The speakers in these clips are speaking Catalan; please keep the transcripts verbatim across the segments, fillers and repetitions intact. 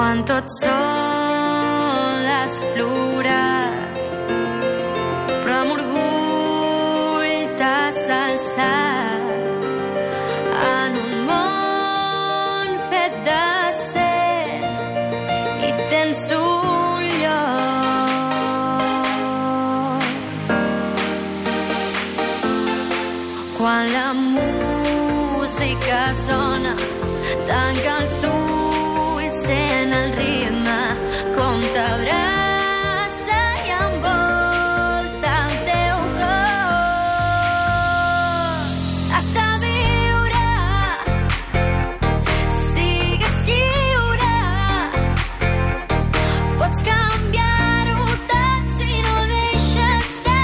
quan tot sol has plorat, però amb orgull t'has alçat en un món fet d'acer i tens un lloc. Quan la música sona, tanca els ulls, sent el ritme, com t'abraça i envolta el teu cos. Has de viure, sigues lliure, pots canviar-ho tot si no deixes de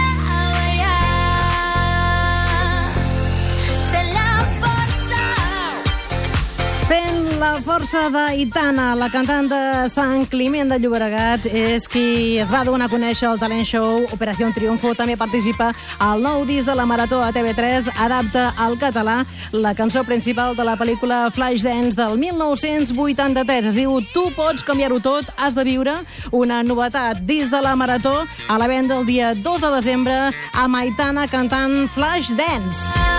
ballar. Sent la força. Sent la força d'Aitana, la cantant de Sant Climent de Llobregat, és qui es va donar a conèixer al talent show Operació Triunfo. També participa al nou disc de la Marató a T V tres, adapta al català la cançó principal de la pel·lícula Flashdance del mil nou-cents vuitanta-tres. Es diu Tu pots canviar-ho tot, has de viure. Una novetat, disc de la Marató, a la venda el dia dos de desembre, amb Aitana cantant Flashdance.